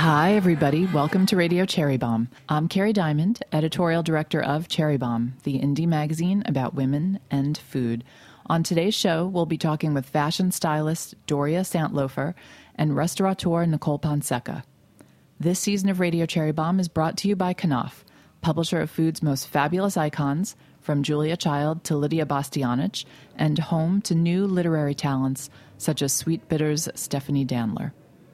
Hi, everybody. Welcome to Radio Cherry Bomb. I'm Carrie Diamond, editorial director of Cherry Bomb, the indie magazine about women and food. On today's show, we'll be talking with fashion stylist Doria Santlofer and restaurateur Nicole Ponseca. This season of Radio Cherry Bomb is brought to you by Knauf, publisher of food's most fabulous icons, from Julia Child to Lydia Bastianich, and home to new literary talents such as Sweet Bitter's Stephanie Danler.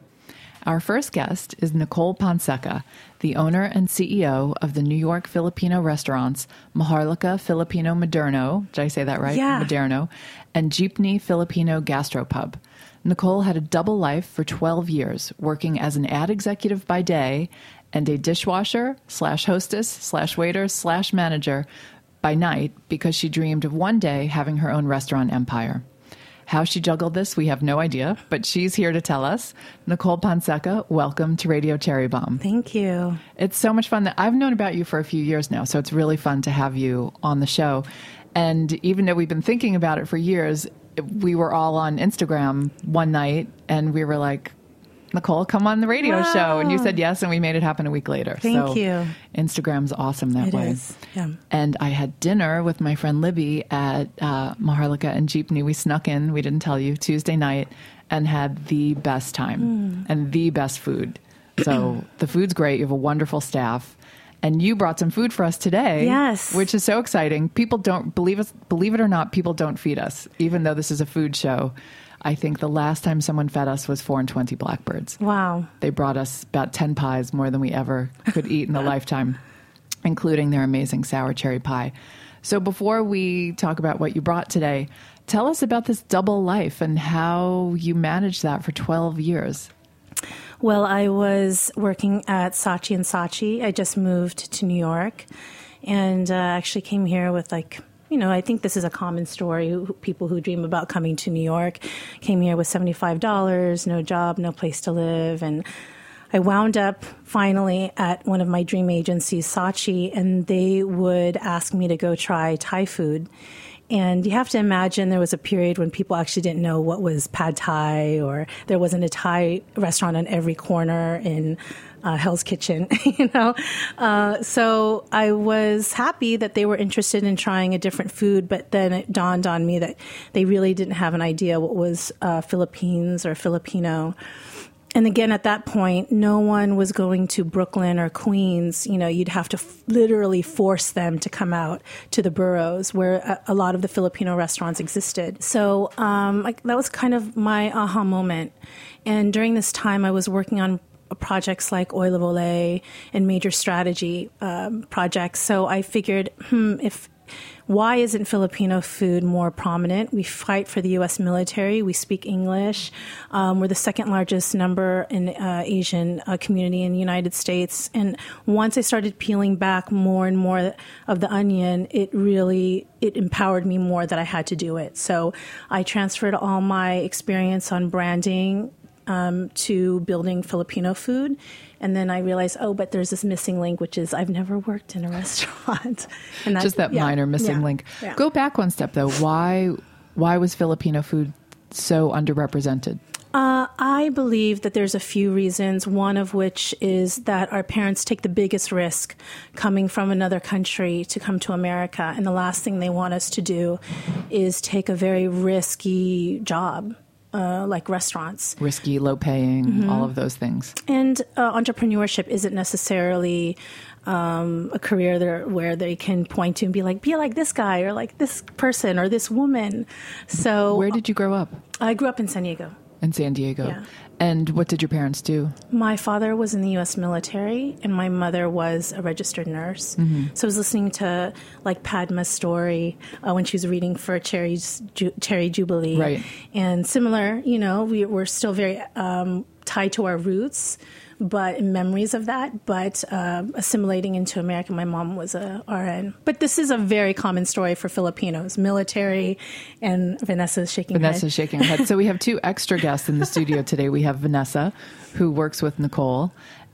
Our first guest is Nicole Ponseca, the owner and CEO of the New York Filipino restaurants Maharlika Filipino Moderno, did I say that right? Yeah. Moderno, and Jeepney Filipino Gastropub. Nicole had a double life for 12 years, working as an ad executive by day and a dishwasher / hostess / waiter / manager by night because she dreamed of one day having her own restaurant empire. How she juggled this, we have no idea, but she's here to tell us. Nicole Ponseca, welcome to Radio Cherry Bomb. Thank you. It's so much fun. I've known about you for a few years now, so it's really fun to have you on the show. And even though we've been thinking about it for years, we were all on Instagram one night, and we were like, Nicole, come on the radio show. And you said yes, and we made it happen a week later. Thank you. Instagram's awesome that way. It is, yeah. And I had dinner with my friend Libby at Maharlika and Jeepney. We snuck in, we didn't tell you, Tuesday night, and had the best time and the best food. So the food's great. You have a wonderful staff. And you brought some food for us today. Yes. Which is so exciting. People don't believe it or not, people don't feed us, even though this is a food show. I think the last time someone fed us was 4 and 20 blackbirds. Wow. They brought us about 10 pies, more than we ever could eat in a lifetime, including their amazing sour cherry pie. So before we talk about what you brought today, tell us about this double life and how you managed that for 12 years. Well, I was working at Saatchi & Saatchi. I just moved to New York and actually came here with I think this is a common story. People who dream about coming to New York came here with $75, no job, no place to live. And I wound up finally at one of my dream agencies, Saatchi, and they would ask me to go try Thai food. And you have to imagine there was a period when people actually didn't know what was pad Thai, or there wasn't a Thai restaurant on every corner in Hell's Kitchen, So I was happy that they were interested in trying a different food, but then it dawned on me that they really didn't have an idea what was Philippines or Filipino. And again, at that point, no one was going to Brooklyn or Queens. You'd have to literally force them to come out to the boroughs where a lot of the Filipino restaurants existed. So that was kind of my aha moment. And during this time, I was working on projects like Oil of Olay and major strategy projects. So I figured, why isn't Filipino food more prominent? We fight for the U.S. military. We speak English. We're the second largest number in Asian community in the United States. And once I started peeling back more and more of the onion, it empowered me more that I had to do it. So I transferred all my experience on branding to building Filipino food. And then I realized, but there's this missing link, which is I've never worked in a restaurant. And just that minor missing link. Yeah. Go back one step, though. Why was Filipino food so underrepresented? I believe that there's a few reasons, one of which is that our parents take the biggest risk coming from another country to come to America. And the last thing they want us to do is take a very risky job. Like restaurants. Risky, low paying, all of those things. And entrepreneurship isn't necessarily a career where they can point to and be like this guy or like this person or this woman. So where did you grow up? I grew up in San Diego. In San Diego. Yeah. And what did your parents do? My father was in the U.S. military, and my mother was a registered nurse. Mm-hmm. So I was listening to Padma's story when she was reading for Cherry Jubilee. Right. And similar, we're still very tied to our roots, but memories of that, but assimilating into America. My mom was a RN. But this is a very common story for Filipinos, military, and Vanessa's shaking her head. So we have two extra guests in the studio today. We have Vanessa, who works with Nicole,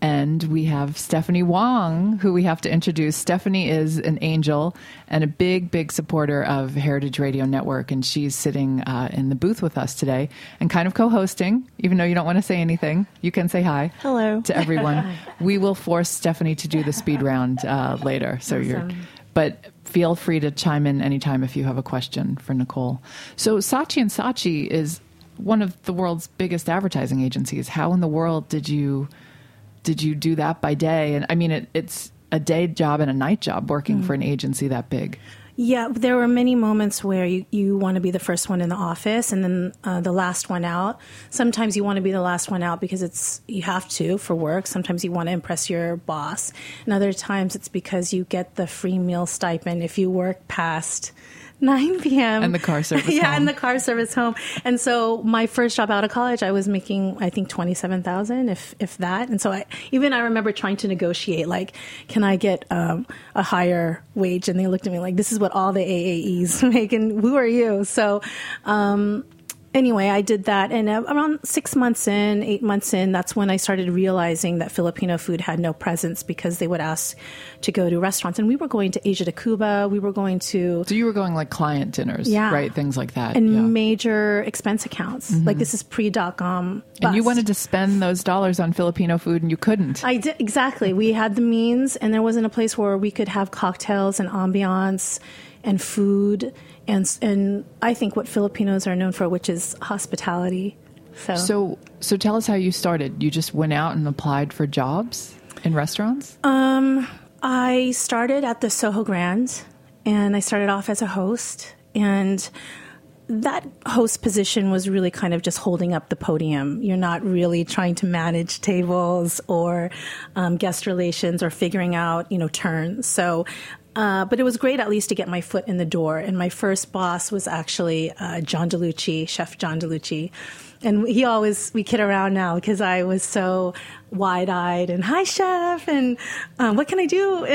And we have Stephanie Wong, who we have to introduce. Stephanie is an angel and a big, big supporter of Heritage Radio Network. And she's sitting in the booth with us today and kind of co-hosting, even though you don't want to say anything. You can say hi. Hello. To everyone. We will force Stephanie to do the speed round later. So but feel free to chime in anytime if you have a question for Nicole. So Saatchi & Saatchi is one of the world's biggest advertising agencies. How in the world did you do that by day? And I mean, it's a day job and a night job working for an agency that big. Yeah, there were many moments where you want to be the first one in the office and then the last one out. Sometimes you want to be the last one out because you have to for work. Sometimes you want to impress your boss. And other times it's because you get the free meal stipend if you work past 9 p.m. And the car service yeah, home. and the car service home. And so my first job out of college, I was making, I think, $27,000, if that. And so I remember trying to negotiate, like, can I get a higher wage? And they looked at me like, this is what all the AAEs make, and who are you? So anyway, I did that. And around 8 months in, that's when I started realizing that Filipino food had no presence because they would ask to go to restaurants. And we were going to Asia de Cuba. We were going to... So you were going like client dinners, right? Things like that. And major expense accounts. Like this is pre.com. And you wanted to spend those dollars on Filipino food and you couldn't. I did, exactly. We had the means and there wasn't a place where we could have cocktails and ambiance and food and I think what Filipinos are known for, which is hospitality. So tell us how you started. You just went out and applied for jobs in restaurants? I started at the Soho Grand, and I started off as a host. And that host position was really kind of just holding up the podium. You're not really trying to manage tables or guest relations or figuring out, turns. So... but it was great at least to get my foot in the door. And my first boss was actually John DeLucci, Chef John DeLucci. And we kid around now because I was so wide-eyed and, hi, chef, and what can I do?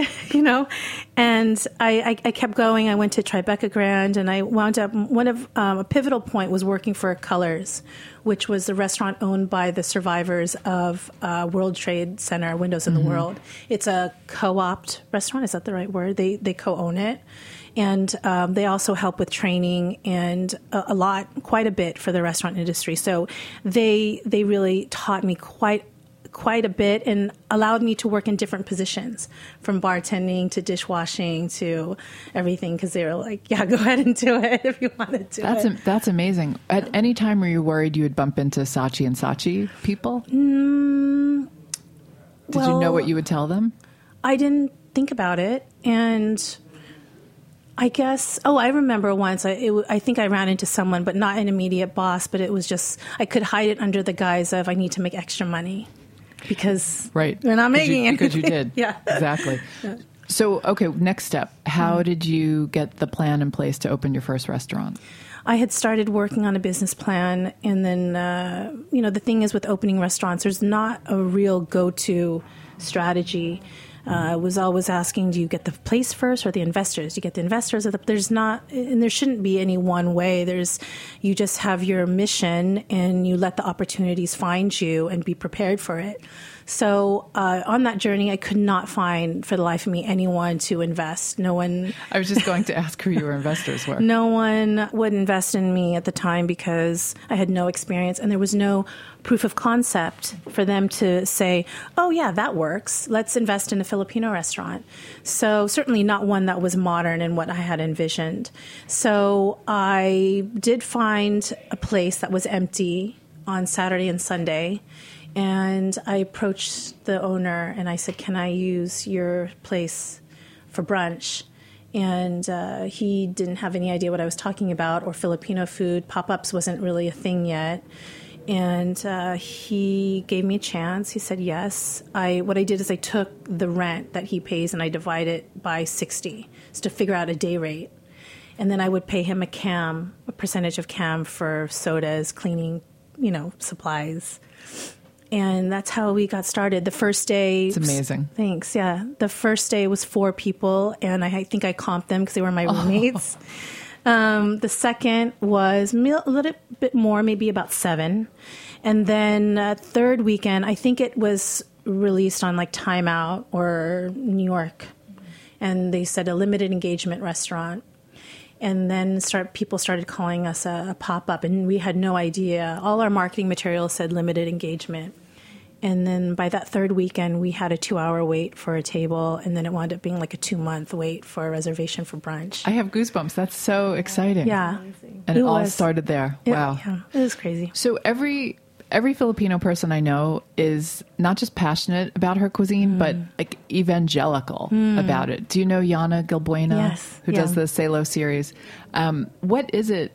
And I kept going. I went to Tribeca Grand, and I wound up, a pivotal point was working for Colors, which was the restaurant owned by the survivors of World Trade Center, Windows in the World. It's a co-opt restaurant. Is that the right word? They co-own it. And they also help with training and quite a bit for the restaurant industry. So they really taught me quite a bit and allowed me to work in different positions, from bartending to dishwashing to everything, because they were like, yeah, go ahead and do it if you want to do it. That's amazing. At any time were you worried you would bump into Saatchi & Saatchi people? Did you know what you would tell them? I didn't think about it. And... I guess, I remember once, I think I ran into someone, but not an immediate boss, but it was just, I could hide it under the guise of I need to make extra money because they're not making it. Because you did. Yeah. Exactly. Yeah. So, okay, next step. How did you get the plan in place to open your first restaurant? I had started working on a business plan, and then, the thing is with opening restaurants, there's not a real go-to strategy. I was always asking, do you get the place first or the investors? Do you get the investors? There's not, and there shouldn't be any one way. You just have your mission and you let the opportunities find you and be prepared for it. So on that journey, I could not find, for the life of me, anyone to invest. No one... I was just going to ask who your investors were. No one would invest in me at the time because I had no experience and there was no proof of concept for them to say, oh, yeah, that works. Let's invest in a Filipino restaurant. So certainly not one that was modern in what I had envisioned. So I did find a place that was empty on Saturday and Sunday. And I approached the owner and I said, can I use your place for brunch? And he didn't have any idea what I was talking about or Filipino food. Pop-ups wasn't really a thing yet. And he gave me a chance. He said yes. What I did is I took the rent that he pays and I divided it by 60 to figure out a day rate. And then I would pay him a percentage of CAM for sodas, cleaning, supplies. And that's how we got started. The first day... It's amazing. Thanks, yeah. The first day was 4 people, and I think I comped them because they were my roommates. The second was a little bit more, maybe about 7. And then third weekend, I think it was released on like Time Out or New York. And they said a limited engagement restaurant. And then people started calling us a pop-up, and we had no idea. All our marketing materials said limited engagement. And then by that third weekend, we had a 2-hour wait for a table, and then it wound up being like a 2-month wait for a reservation for brunch. I have goosebumps. That's so exciting. Yeah. And it all started there. Wow. Yeah, it was crazy. So every Filipino person I know is not just passionate about her cuisine, but like evangelical about it. Do you know Yana Gilbuena, Yes. who does the Salo series? What is it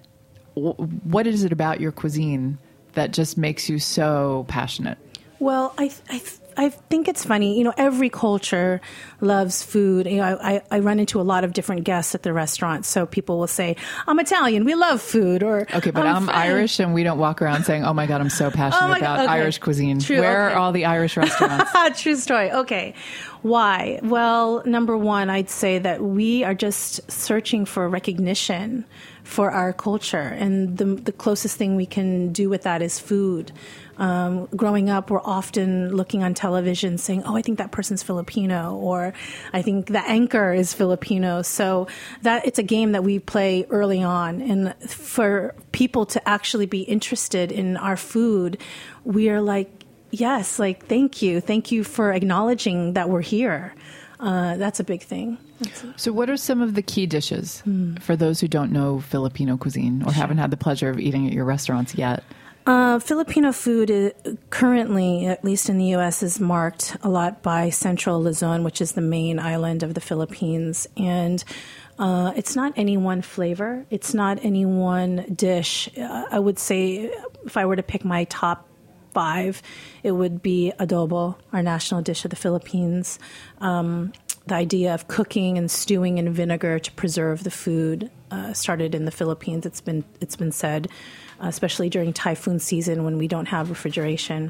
about your cuisine that just makes you so passionate? Well, I think it's funny. Every culture loves food. I run into a lot of different guests at the restaurant. So people will say, I'm Italian, we love food. Or okay, but I'm Irish, and we don't walk around saying, oh my God, I'm so passionate about Irish cuisine. True, Where are all the Irish restaurants? True story. Okay. Why? Well, number one, I'd say that we are just searching for recognition for our culture. And the closest thing we can do with that is food. Growing up, we're often looking on television saying, oh, I think that person's Filipino, or I think the anchor is Filipino. So that it's a game that we play early on. And for people to actually be interested in our food, we are like, yes, like, thank you. Thank you for acknowledging that we're here. That's a big thing. So what are some of the key dishes for those who don't know Filipino cuisine or haven't had the pleasure of eating at your restaurants yet? Filipino food currently, at least in the U.S., is marked a lot by Central Luzon, which is the main island of the Philippines. And it's not any one flavor. It's not any one dish. I would say if I were to pick my top 5, it would be adobo, our national dish of the Philippines. The idea of cooking and stewing in vinegar to preserve the food started in the Philippines. It's been said, especially during typhoon season when we don't have refrigeration.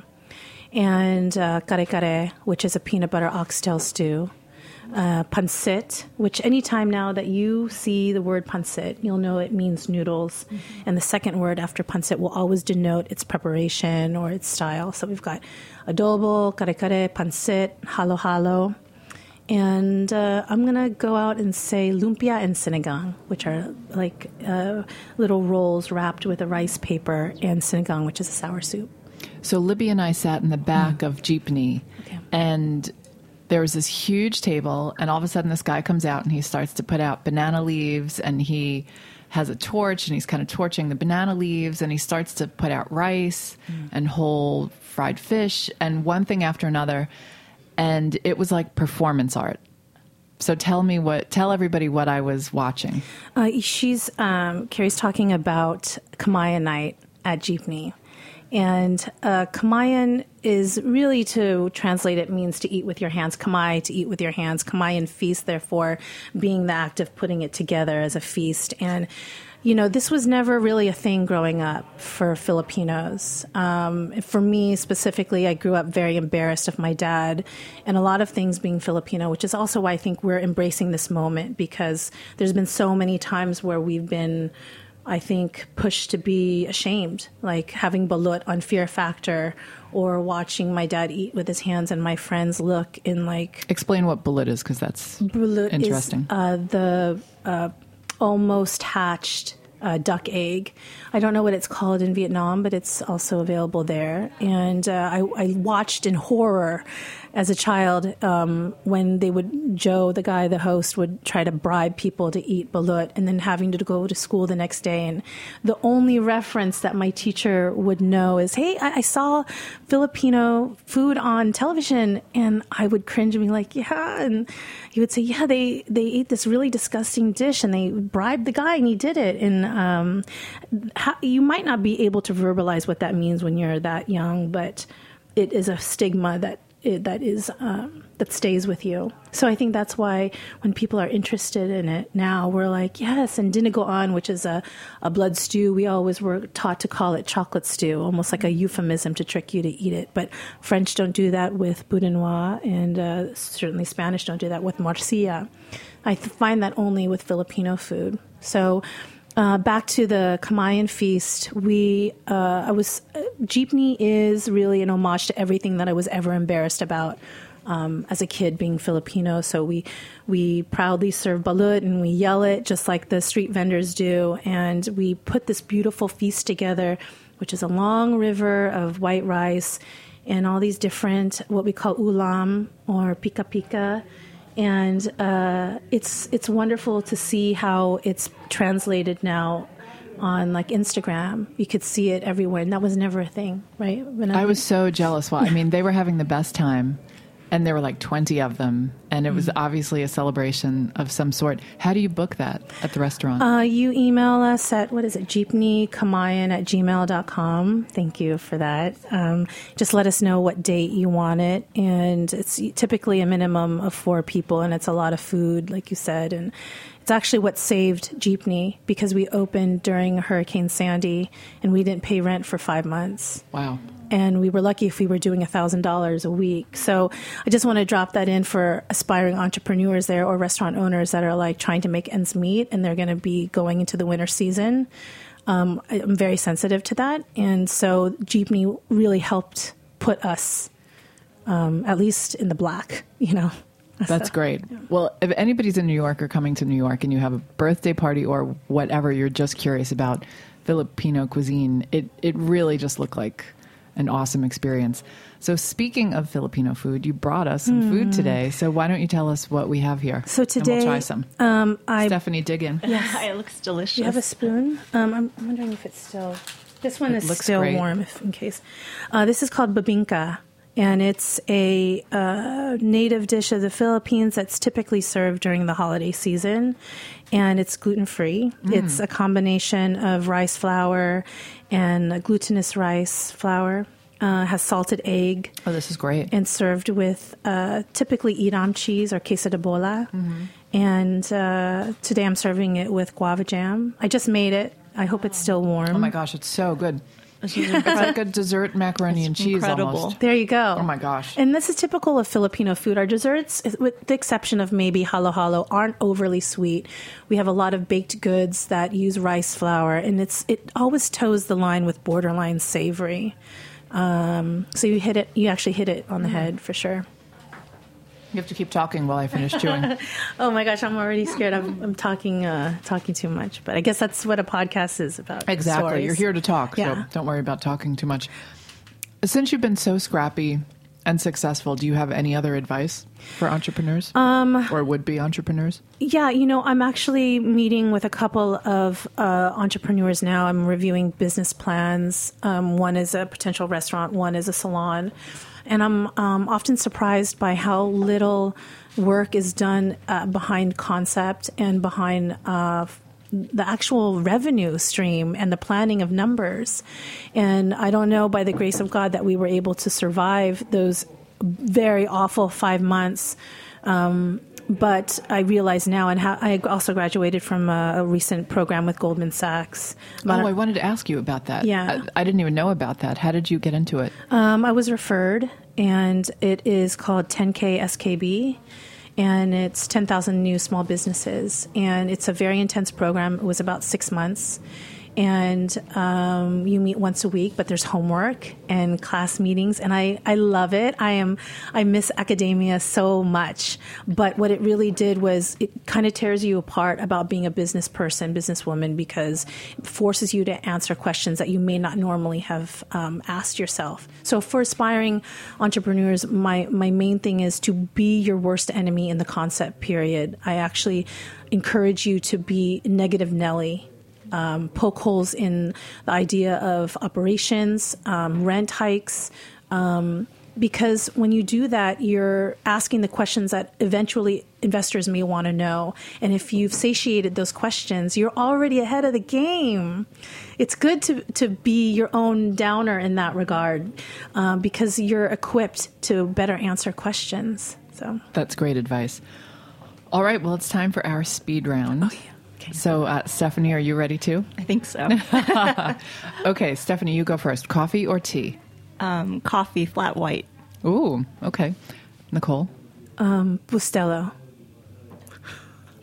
And kare-kare, which is a peanut butter oxtail stew. Pancit, which anytime now that you see the word pancit, you'll know it means noodles. Mm-hmm. And the second word after pancit will always denote its preparation or its style. So we've got adobo, kare-kare, pancit, halo-halo. And I'm going to go out and say lumpia and sinigang, which are like little rolls wrapped with a rice paper, and sinigang, which is a sour soup. So Libby and I sat in the back of Jeepney, and there was this huge table, and all of a sudden this guy comes out and he starts to put out banana leaves, and he has a torch, and he's kind of torching the banana leaves, and he starts to put out rice and whole fried fish and one thing after another. And it was like performance art. So tell everybody what I was watching. Carrie's talking about Kamayan night at Jeepney. And Kamayan is really, to translate it, means to eat with your hands. Kamay, to eat with your hands. Kamayan feast, therefore, being the act of putting it together as a feast. And this was never really a thing growing up for Filipinos. For me specifically, I grew up very embarrassed of my dad and a lot of things being Filipino, which is also why I think we're embracing this moment, because there's been so many times where we've been, I think, pushed to be ashamed, like having balut on Fear Factor or watching my dad eat with his hands and my friends look in like... Explain what balut is, because that's balut interesting. Is the almost hatched duck egg. I don't know what it's called in Vietnam, but it's also available there. And I watched in horror as a child when Joe, the guy, the host, would try to bribe people to eat balut, and then having to go to school the next day. And the only reference that my teacher would know is, hey, I saw Filipino food on television. And I would cringe and be like, yeah. And he would say, yeah, they ate this really disgusting dish and they bribed the guy and he did it. And you might not be able to verbalize what that means when you're that young, but it is a stigma that stays with you. So I think that's why when people are interested in it now, we're like, yes. And dinigoan, which is a blood stew, we always were taught to call it chocolate stew, almost like a euphemism to trick you to eat it. But French don't do that with boudinois, and certainly Spanish don't do that with morcilla. I find that only with Filipino food. So back to the Kamayan feast, jeepney is really an homage to everything that I was ever embarrassed about as a kid, being Filipino. So we proudly serve balut and we yell it just like the street vendors do. And we put this beautiful feast together, which is a long river of white rice and all these different, what we call ulam or pika pika. And it's wonderful to see how it's translated now on like Instagram. You could see it everywhere, and that was never a thing, right? I was so jealous. Well, I mean, they were having the best time, and there were like 20 of them, and it was obviously a celebration of some sort. How do you book that at the restaurant? You email us at, jeepneykamayan@gmail.com. Thank you for that. Just let us know what date you want it, and it's typically a minimum of 4 people, and it's a lot of food, like you said, and it's actually what saved Jeepney, because we opened during Hurricane Sandy, and we didn't pay rent for 5 months. Wow. And we were lucky if we were doing $1,000 a week. So I just want to drop that in for aspiring entrepreneurs there, or restaurant owners that are like trying to make ends meet, and they're going to be going into the winter season. I'm very sensitive to that. And so Jeepney really helped put us at least in the black, That's great. Well, if anybody's in New York or coming to New York and you have a birthday party or whatever, you're just curious about Filipino cuisine, it really just looked like an awesome experience. So speaking of Filipino food, you brought us some food today. So why don't you tell us what we have here? So today, and we'll try some. Stephanie, dig in. Yes. It looks delicious. Do you have a spoon? I'm wondering if it's still... This one is still great. warm, in case. This is called bibingka, and it's a native dish of the Philippines that's typically served during the holiday season, and it's gluten-free. It's a combination of rice flour and glutinous rice flour. Has salted egg. Oh, this is great. And served with typically Edam cheese or queso de bola. And today I'm serving it with guava jam. I just made it. I hope it's still warm. Oh my gosh, it's so good. It's like a dessert macaroni and cheese incredible. almost. There you go. Oh my gosh. And this is typical of Filipino food. Our desserts, with the exception of maybe halo-halo, aren't overly sweet. We have a lot of baked goods that use rice flour, and it always toes the line with borderline savory. So you actually hit it on the head for sure. You have to keep talking while I finish chewing. Oh my gosh, I'm already scared. I'm talking too much, but I guess that's what a podcast is about. Exactly. Stories. You're here to talk, Yeah. so don't worry about talking too much. Since you've been so scrappy and successful, do you have any other advice for entrepreneurs or would-be entrepreneurs? Yeah, I'm actually meeting with a couple of entrepreneurs now. I'm reviewing business plans. One is a potential restaurant, one is a salon. And I'm often surprised by how little work is done behind concept and behind the actual revenue stream and the planning of numbers. And I don't know, by the grace of God, that we were able to survive those very awful 5 months. But I realize now, and I also graduated from a recent program with Goldman Sachs. I wanted to ask you about that. Yeah. I didn't even know about that. How did you get into it? I was referred, and it is called 10K SKB, and it's 10,000 new small businesses. And it's a very intense program. It was about 6 months. And you meet once a week, but there's homework and class meetings, and I love it. I miss academia so much, but what it really did was it kind of tears you apart about being a business person, businesswoman, because it forces you to answer questions that you may not normally have asked yourself. So for aspiring entrepreneurs, my main thing is to be your worst enemy in the concept period. I actually encourage you to be negative Nelly. Poke holes in the idea of operations, rent hikes, because when you do that, you're asking the questions that eventually investors may want to know. And if you've satiated those questions, you're already ahead of the game. It's good to be your own downer in that regard, because you're equipped to better answer questions. So that's great advice. All right, well, it's time for our speed round. Oh, yeah. Okay. So, Stephanie, are you ready too? I think so. Okay, Stephanie, you go first. Coffee or tea? Coffee, flat white. Ooh, okay. Nicole? Bustelo.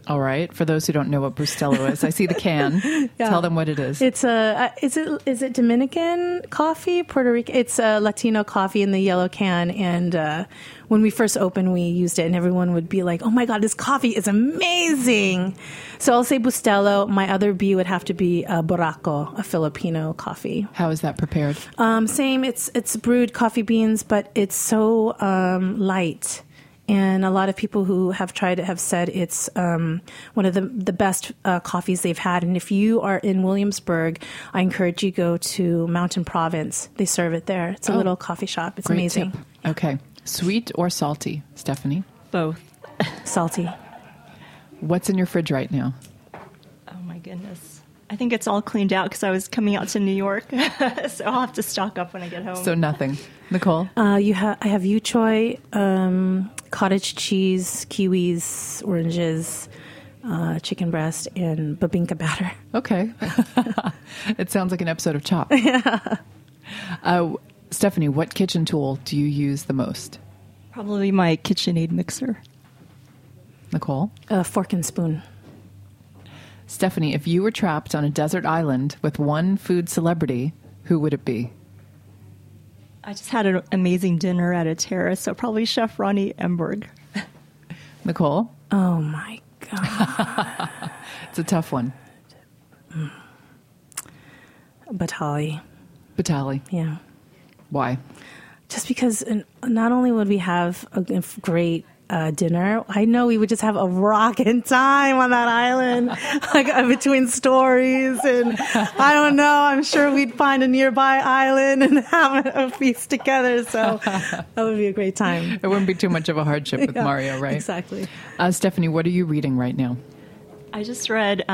All right. For those who don't know what Bustelo is, I see the can. Yeah. Tell them what it is. It's is it Dominican coffee, Puerto Rican? It's a Latino coffee in the yellow can. And when we first opened, we used it, and everyone would be like, "Oh my God, this coffee is amazing!" So I'll say Bustelo. My other B would have to be Borraco, a Filipino coffee. How is that prepared? Same. It's brewed coffee beans, but it's so light. And a lot of people who have tried it have said it's one of the best coffees they've had. And if you are in Williamsburg, I encourage you to go to Mountain Province. They serve it there. It's a little coffee shop. It's Great amazing. tip. Okay. Sweet or salty, Stephanie? Both. Salty. What's in your fridge right now? Oh my goodness. I think it's all cleaned out because I was coming out to New York. So I'll have to stock up when I get home. So nothing. Nicole? I have yu choy, cottage cheese, kiwis, oranges, chicken breast, and babinka batter. Okay. It sounds like an episode of Chopped. Stephanie, what kitchen tool do you use the most? Probably my KitchenAid mixer. Nicole? Fork and spoon. Stephanie, if you were trapped on a desert island with one food celebrity, who would it be? I just had an amazing dinner at a terrace, so probably Chef Ronnie Emberg. Nicole? Oh my God. It's a tough one. Batali. Batali. Yeah. Why? Just because not only would we have a great dinner, I know we would just have a rockin' time on that island, like between stories, and I don't know, I'm sure we'd find a nearby island and have a feast together, so that would be a great time. It wouldn't be too much of a hardship with Mario, right? Exactly. Stephanie, what are you reading right now? I just read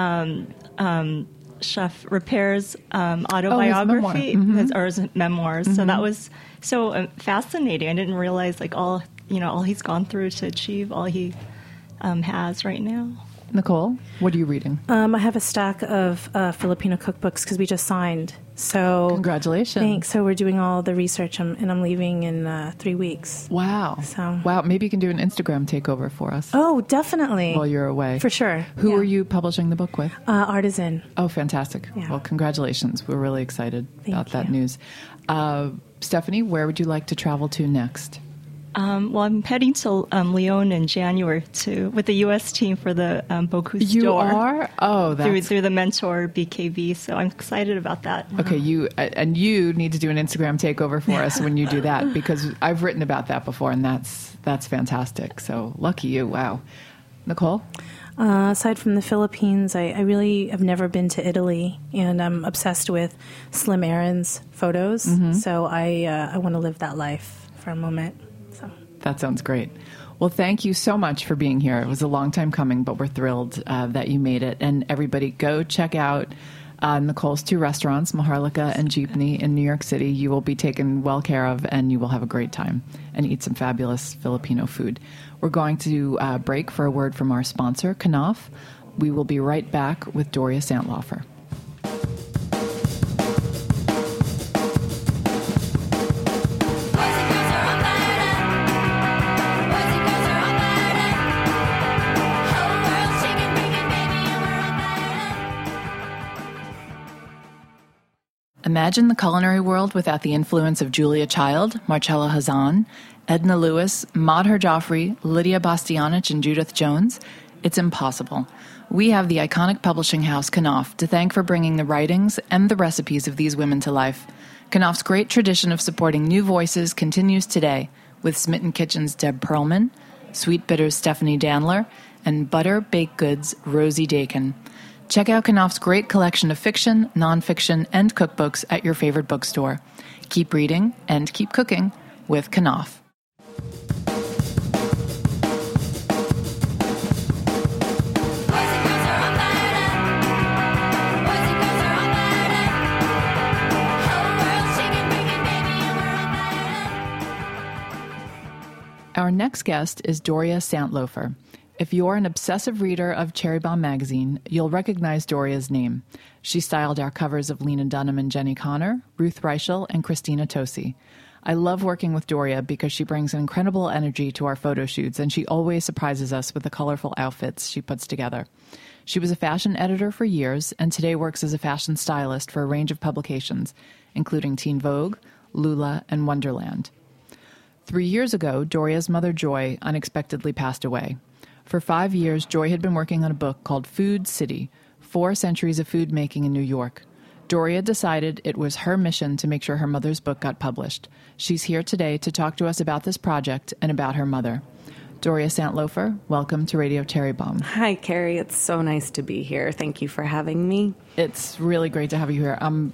Chef Repair's autobiography, or his memoirs. So that was so fascinating. I didn't realize all he's gone through to achieve all he has right now. Nicole, what are you reading? I have a stack of Filipino cookbooks because we just signed. So congratulations! Thanks. So we're doing all the research, and I'm leaving in 3 weeks. Wow! Wow! Maybe you can do an Instagram takeover for us. Oh, definitely! While you're away, for sure. Who are you publishing the book with? Artisan. Oh, fantastic! Yeah. Well, congratulations. We're really excited about that news. Stephanie, where would you like to travel to next? Well, I'm heading to Lyon in January with the U.S. team for the Bocuse d'Or. You are? Oh, that's... Through the mentor BKV, so I'm excited about that. Okay, you need to do an Instagram takeover for us when you do that, because I've written about that before, and that's fantastic. So lucky you. Wow. Nicole? Aside from the Philippines, I really have never been to Italy, and I'm obsessed with Slim Aaron's photos, so I want to live that life for a moment. That sounds great. Well, thank you so much for being here. It was a long time coming, but we're thrilled that you made it. And everybody, go check out Nicole's 2 restaurants, Maharlika and Jeepney in New York City. You will be taken well care of, and you will have a great time and eat some fabulous Filipino food. We're going to break for a word from our sponsor, Knauf. We will be right back with Doria Santlofer. Imagine the culinary world without the influence of Julia Child, Marcella Hazan, Edna Lewis, Maher Joffrey, Lydia Bastianich, and Judith Jones. It's impossible. We have the iconic publishing house Knauf to thank for bringing the writings and the recipes of these women to life. Knauf's great tradition of supporting new voices continues today with Smitten Kitchen's Deb Perlman, Sweet Bitter's Stephanie Dandler, and Butter Baked Goods' Rosie Dakin. Check out Knauf's great collection of fiction, nonfiction, and cookbooks at your favorite bookstore. Keep reading and keep cooking with Knauf. Our next guest is Doria Santlofer. If you're an obsessive reader of Cherry Bombe magazine, you'll recognize Doria's name. She styled our covers of Lena Dunham and Jenny Connor, Ruth Reichel, and Christina Tosi. I love working with Doria because she brings an incredible energy to our photo shoots, and she always surprises us with the colorful outfits she puts together. She was a fashion editor for years and today works as a fashion stylist for a range of publications, including Teen Vogue, Lula, and Wonderland. 3 years ago, Doria's mother, Joy, unexpectedly passed away. For 5 years, Joy had been working on a book called Food City, 4 Centuries of Food Making in New York. Doria decided it was her mission to make sure her mother's book got published. She's here today to talk to us about this project and about her mother. Doria Santlofer, welcome to Radio Cherry Bomb. Hi, Carrie. It's so nice to be here. Thank you for having me. It's really great to have you here.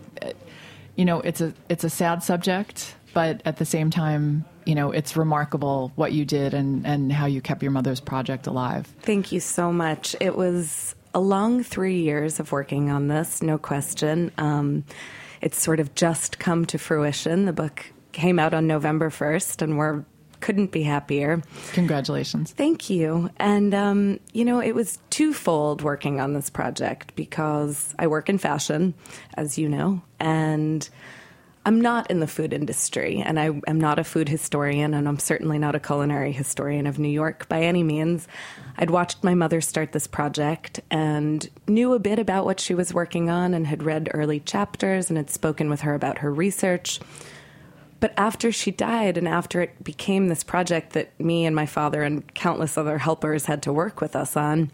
It's a sad subject, but at the same time, it's remarkable what you did and how you kept your mother's project alive. Thank you so much. It was a long 3 years of working on this, no question. It's sort of just come to fruition. The book came out on November 1st, and couldn't be happier. Congratulations. Thank you. And, it was twofold working on this project because I work in fashion, as you know, and I'm not in the food industry, and I am not a food historian, and I'm certainly not a culinary historian of New York by any means. I'd watched my mother start this project and knew a bit about what she was working on and had read early chapters and had spoken with her about her research. But after she died and after it became this project that me and my father and countless other helpers had to work with us on,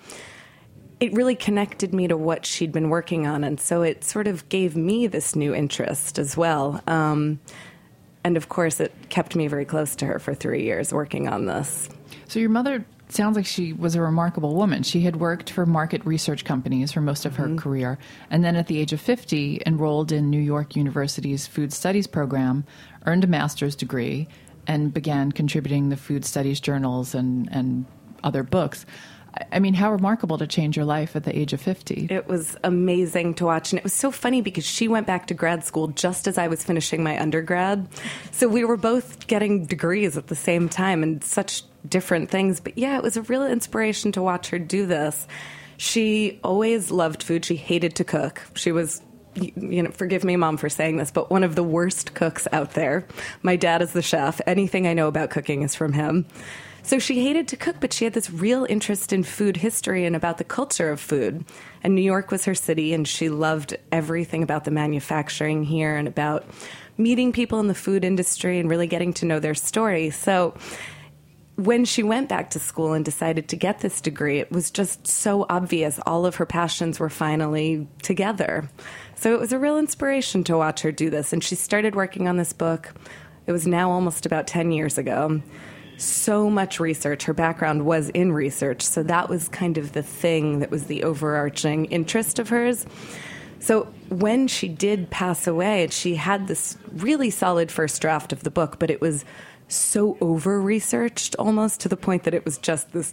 it really connected me to what she'd been working on. And so it sort of gave me this new interest as well. And of course, it kept me very close to her for 3 years working on this. So your mother sounds like she was a remarkable woman. She had worked for market research companies for most of her career, and then at the age of 50, enrolled in New York University's Food Studies program, earned a master's degree, and began contributing the food studies journals and other books. I mean, how remarkable to change your life at the age of 50. It was amazing to watch. And it was so funny because she went back to grad school just as I was finishing my undergrad. So we were both getting degrees at the same time and such different things. But yeah, it was a real inspiration to watch her do this. She always loved food. She hated to cook. She was, forgive me, Mom, for saying this, but one of the worst cooks out there. My dad is the chef. Anything I know about cooking is from him. So she hated to cook, but she had this real interest in food history and about the culture of food. And New York was her city, and she loved everything about the manufacturing here and about meeting people in the food industry and really getting to know their story. So when she went back to school and decided to get this degree, it was just so obvious. All of her passions were finally together. So it was a real inspiration to watch her do this. And she started working on this book. It was now almost about 10 years ago. So much research. Her background was in research, so that was kind of the thing that was the overarching interest of hers. So when she did pass away, she had this really solid first draft of the book, but it was so over-researched almost to the point that it was just this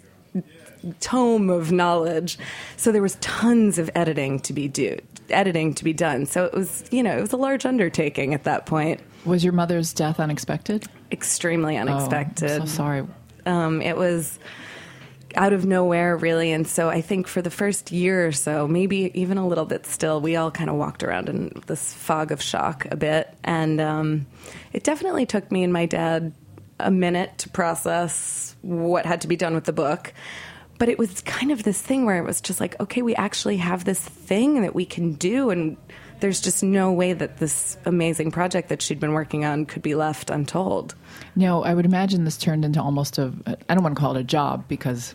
tome of knowledge. So there was tons of editing to be done. So it was, it was a large undertaking at that point. Was your mother's death unexpected? Extremely unexpected. Oh, I'm so sorry. It was out of nowhere, really. And so I think for the first year or so, maybe even a little bit still, we all kind of walked around in this fog of shock a bit. And it definitely took me and my dad a minute to process what had to be done with the book. But it was kind of this thing where it was just like, okay, we actually have this thing that we can do, and there's just no way that this amazing project that she'd been working on could be left untold. No, I would imagine this turned into almost I don't want to call it a job because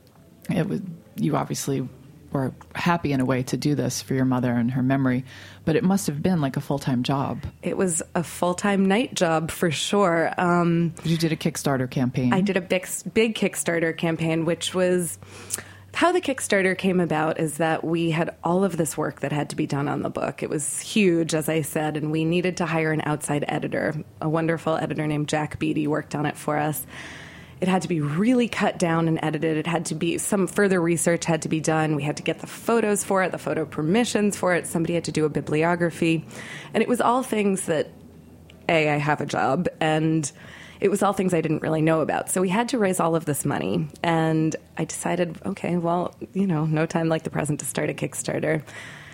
you obviously were happy in a way to do this for your mother and her memory, but it must have been like a full-time job. It was a full-time night job for sure. You did a Kickstarter campaign. I did a big Kickstarter campaign, which was... How the Kickstarter came about is that we had all of this work that had to be done on the book. It was huge, as I said, and we needed to hire an outside editor. A wonderful editor named Jack Beatty worked on it for us. It had to be really cut down and edited. It had to be, some further research had to be done. We had to get the photos for it, the photo permissions for it. Somebody had to do a bibliography. And it was all things that, I have a job, and it was all things I didn't really know about. So we had to raise all of this money. And I decided, okay, well, no time like the present to start a Kickstarter.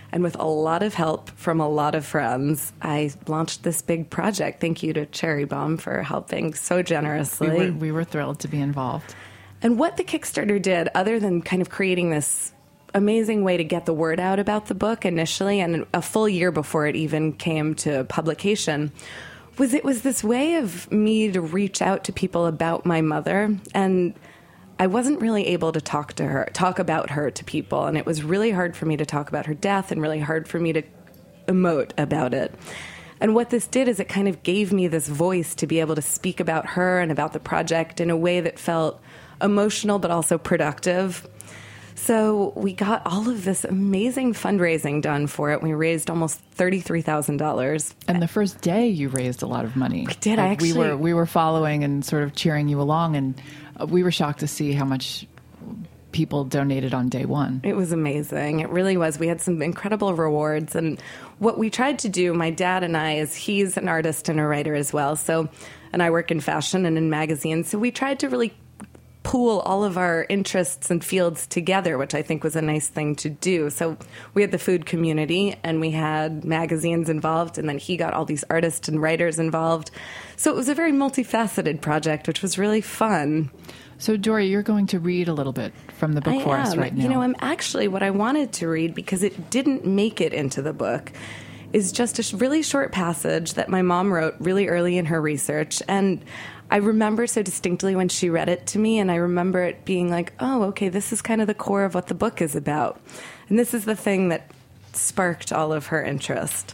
And with a lot of help from a lot of friends, I launched this big project. Thank you to Cherry Bomb for helping so generously. We were thrilled to be involved. And what the Kickstarter did, other than kind of creating this amazing way to get the word out about the book initially, and a full year before it even came to publication, was it was this way of me to reach out to people about my mother. And I wasn't really able to talk about her to people. And it was really hard for me to talk about her death and really hard for me to emote about it. And what this did is it kind of gave me this voice to be able to speak about her and about the project in a way that felt emotional but also productive. So we got all of this amazing fundraising done for it. We raised almost $33,000. And the first day you raised a lot of money. We did. We were following and sort of cheering you along, and we were shocked to see how much people donated on day one. It was amazing. It really was. We had some incredible rewards. And what we tried to do, my dad and I, is he's an artist and a writer as well. And I work in fashion and in magazines. So we tried to really pool all of our interests and fields together, which I think was a nice thing to do. So we had the food community and we had magazines involved, and then he got all these artists and writers involved. So it was a very multifaceted project, which was really fun. So Dory, you're going to read a little bit from the book for us right now. You know, I'm actually, what I wanted to read, because it didn't make it into the book, is just a really short passage that my mom wrote really early in her research. And I remember so distinctly when she read it to me, and I remember it being like, oh, okay, this is kind of the core of what the book is about. And this is the thing that sparked all of her interest.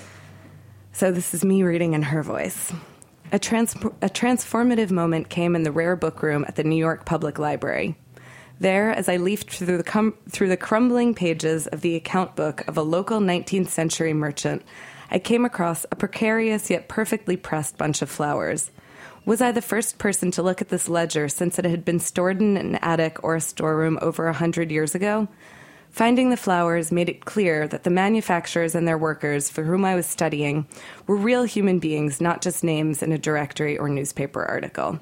So this is me reading in her voice. A transformative moment came in the rare book room at the New York Public Library. There, as I leafed through the crumbling pages of the account book of a local 19th century merchant, I came across a precarious yet perfectly pressed bunch of flowers. Was I the first person to look at this ledger since it had been stored in an attic or a storeroom over 100 years ago? Finding the flowers made it clear that the manufacturers and their workers for whom I was studying were real human beings, not just names in a directory or newspaper article.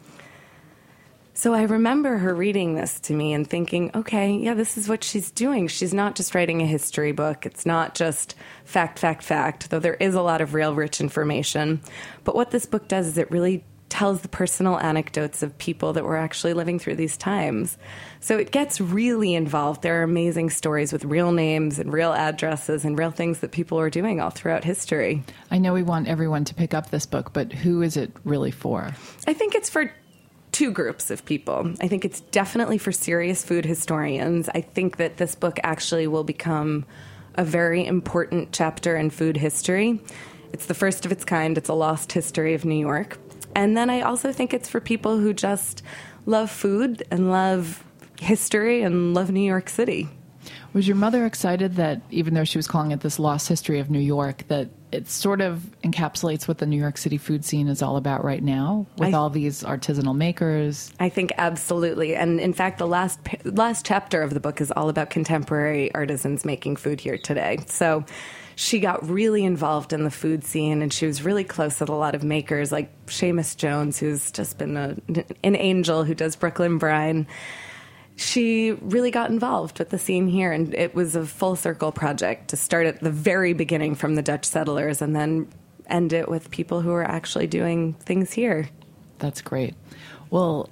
So I remember her reading this to me and thinking, okay, yeah, this is what she's doing. She's not just writing a history book. It's not just fact, fact, fact, though there is a lot of real rich information. But what this book does is it really tells the personal anecdotes of people that were actually living through these times. So it gets really involved. There are amazing stories with real names and real addresses and real things that people are doing all throughout history. I know we want everyone to pick up this book, but who is it really for? I think it's for two groups of people. I think it's definitely for serious food historians. I think that this book actually will become a very important chapter in food history. It's the first of its kind. It's a lost history of New York. And then I also think it's for people who just love food and love history and love New York City. Was your mother excited that, even though she was calling it this lost history of New York, that it sort of encapsulates what the New York City food scene is all about right now, with all these artisanal makers? I think absolutely. And in fact, the last chapter of the book is all about contemporary artisans making food here today. So she got really involved in the food scene, and she was really close with a lot of makers like Seamus Jones, who's just been an angel who does Brooklyn Brine. She really got involved with the scene here, and it was a full circle project to start at the very beginning from the Dutch settlers and then end it with people who are actually doing things here. That's great. Well,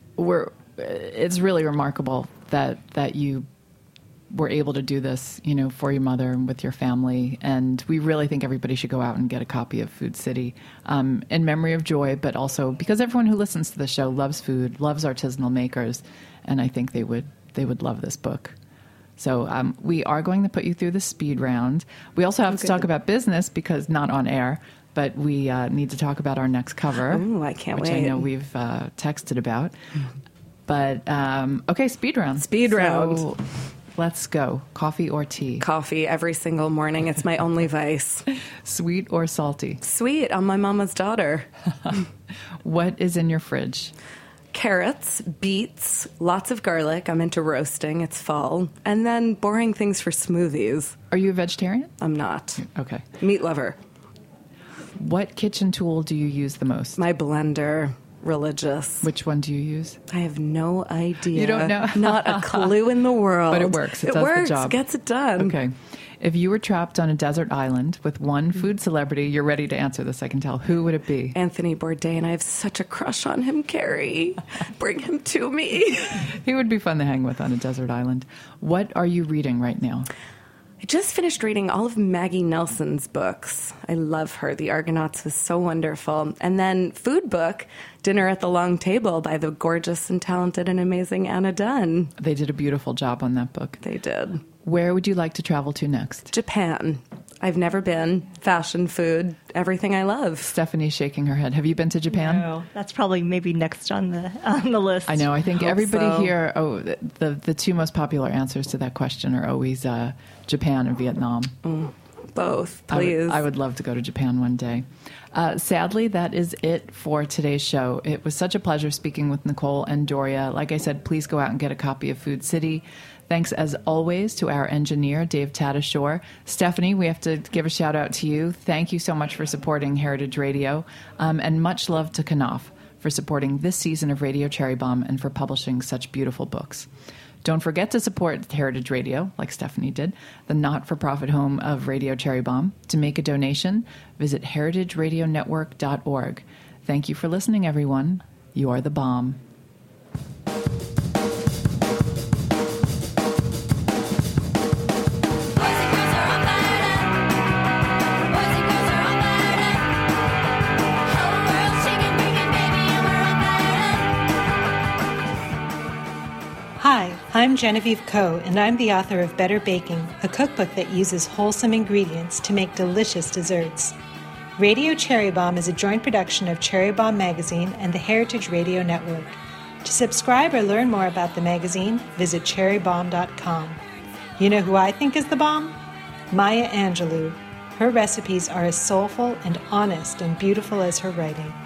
it's really remarkable that you were able to do this, you know, for your mother and with your family. And we really think everybody should go out and get a copy of Food City in memory of Joy, but also because everyone who listens to the show loves food, loves artisanal makers, and I think they would love this book. So we are going to put you through the speed round. We also have to talk about business, because not on air, but we need to talk about our next cover. Oh, I can't wait. Which I know we've texted about. But, okay, speed round. Speed round. So, let's go. Coffee or tea? Coffee every single morning. It's my only vice. Sweet or salty? Sweet. I'm my mama's daughter. What is in your fridge? Carrots, beets, lots of garlic. I'm into roasting. It's fall. And then boring things for smoothies. Are you a vegetarian? I'm not. Okay. Meat lover. What kitchen tool do you use the most? My blender. Religious. Which one do you use? I have no idea. You don't know? Not a clue in the world. But it works. It does works. the job. Gets it done. Okay. If you were trapped on a desert island with one food celebrity, you're ready to answer this, I can tell. Who would it be? Anthony Bourdain. I have such a crush on him, Carrie. Bring him to me. He would be fun to hang with on a desert island. What are you reading right now? I just finished reading all of Maggie Nelson's books. I love her. The Argonauts was so wonderful. And then food book, Dinner at the Long Table by the gorgeous and talented and amazing Anna Dunn. They did a beautiful job on that book. They did. Where would you like to travel to next? Japan. I've never been. Fashion, food, everything I love. Stephanie's shaking her head. Have you been to Japan? No, that's probably maybe next on the list. I know. I think everybody here. The two most popular answers to that question are always Japan and Vietnam. Both, please. I would love to go to Japan one day. Sadly, that is it for today's show. It was such a pleasure speaking with Nicole and Doria. Like I said, please go out and get a copy of Food City. Thanks, as always, to our engineer, Dave Tadashore. Stephanie, we have to give a shout out to you. Thank you so much for supporting Heritage Radio. And much love to Knopf for supporting this season of Radio Cherry Bomb and for publishing such beautiful books. Don't forget to support Heritage Radio, like Stephanie did, the not-for-profit home of Radio Cherry Bomb. To make a donation, visit heritageradionetwork.org. Thank you for listening, everyone. You are the bomb. Hi, I'm Genevieve Coe, and I'm the author of Better Baking, a cookbook that uses wholesome ingredients to make delicious desserts. Radio Cherry Bomb is a joint production of Cherry Bomb Magazine and the Heritage Radio Network. To subscribe or learn more about the magazine, visit cherrybomb.com. You know who I think is the bomb? Maya Angelou. Her recipes are as soulful and honest and beautiful as her writing.